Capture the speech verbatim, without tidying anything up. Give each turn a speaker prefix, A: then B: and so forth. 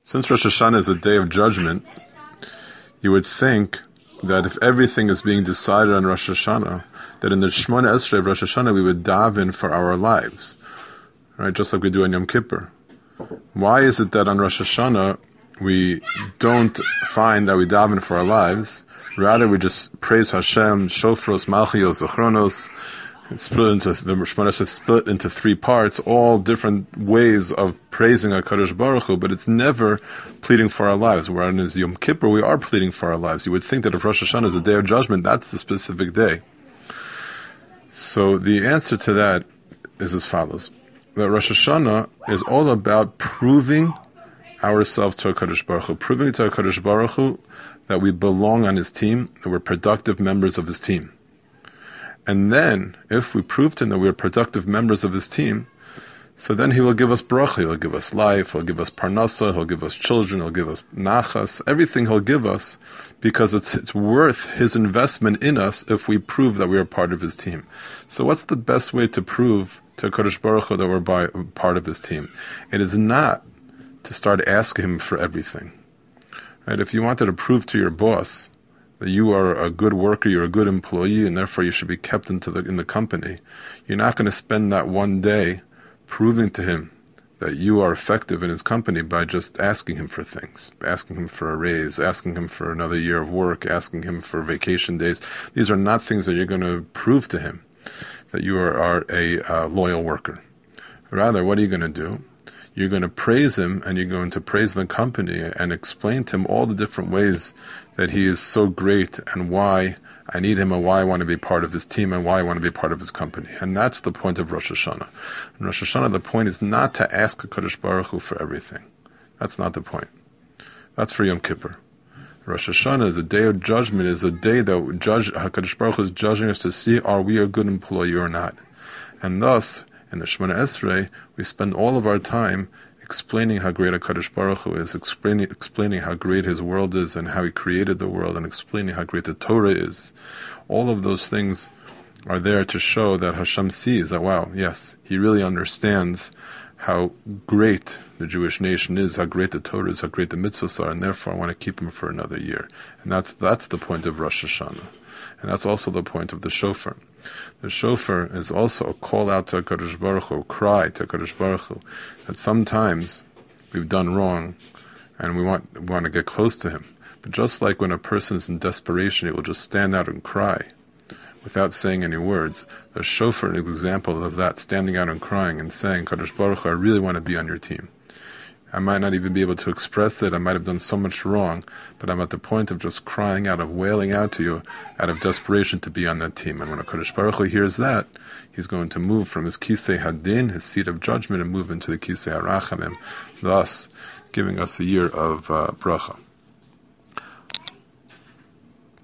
A: Since Rosh Hashanah is a day of judgment, you would think that if everything is being decided on Rosh Hashanah, that in the Shemona Esrei of Rosh Hashanah we would daven for our lives, right? Just like we do on Yom Kippur. Why is it that on Rosh Hashanah we don't find that we daven for our lives? Rather, we just praise Hashem, Shofros, Malchios, Zechronos, split into the Shemona Esrei split into three parts, all different ways of praising HaKadosh Baruch Hu, but it's never pleading for our lives. Whereas Yom Kippur, we are pleading for our lives. You would think that if Rosh Hashanah is a day of judgment, that's the specific day. So the answer to that is as follows: that Rosh Hashanah is all about proving ourselves to HaKadosh Baruch Hu, proving to HaKadosh Baruch Hu that we belong on His team, that we're productive members of His team. And then, if we prove to Him that we are productive members of His team, so then He will give us bracha, He'll give us life, He'll give us parnasa, He'll give us children, He'll give us nachas, everything He'll give us, because it's, it's worth His investment in us if we prove that we are part of His team. So what's the best way to prove to Kadosh Baruch Hu that we're by, part of His team? It is not to start asking Him for everything. Right? If you wanted to prove to your boss that you are a good worker, you're a good employee, and therefore you should be kept into the in the company, you're not going to spend that one day proving to him that you are effective in his company by just asking him for things, asking him for a raise, asking him for another year of work, asking him for vacation days. These are not things that you're going to prove to him that you are, are a uh, loyal worker. Rather, what are you going to do? You're going to praise him, and you're going to praise the company and explain to him all the different ways that he is so great and why I need him and why I want to be part of his team and why I want to be part of his company. And that's the point of Rosh Hashanah. In Rosh Hashanah, the point is not to ask HaKadosh Baruch Hu for everything. That's not the point. That's for Yom Kippur. Rosh Hashanah is a day of judgment, is a day that judge, HaKadosh Baruch Hu is judging us to see are we a good employee or not. And thus, in the Shemona Esrei, we spend all of our time explaining how great HaKadosh Baruch Hu is, explaining, explaining how great His world is and how He created the world, and explaining how great the Torah is. All of those things are there to show that Hashem sees that, wow, yes, He really understands how great the Jewish nation is, how great the Torah is, how great the mitzvahs are, and therefore I want to keep Him for another year. And that's that's the point of Rosh Hashanah. And that's also the point of the shofar. The shofar is also a call out to HaKadosh Baruch Hu, a cry to HaKadosh Baruch Hu, that sometimes we've done wrong and we want, we want to get close to Him. But just like when a person is in desperation, he will just stand out and cry without saying any words. The shofar is an example of that, standing out and crying and saying, HaKadosh Baruch Hu, I really want to be on your team. I might not even be able to express it, I might have done so much wrong, but I'm at the point of just crying out, of wailing out to you, out of desperation to be on that team. And when HaKadosh Baruch Hu hears that, He's going to move from His Kisei Hadin, His seat of judgment, and move into the Kisei HaRachamim, thus giving us a year of uh, bracha.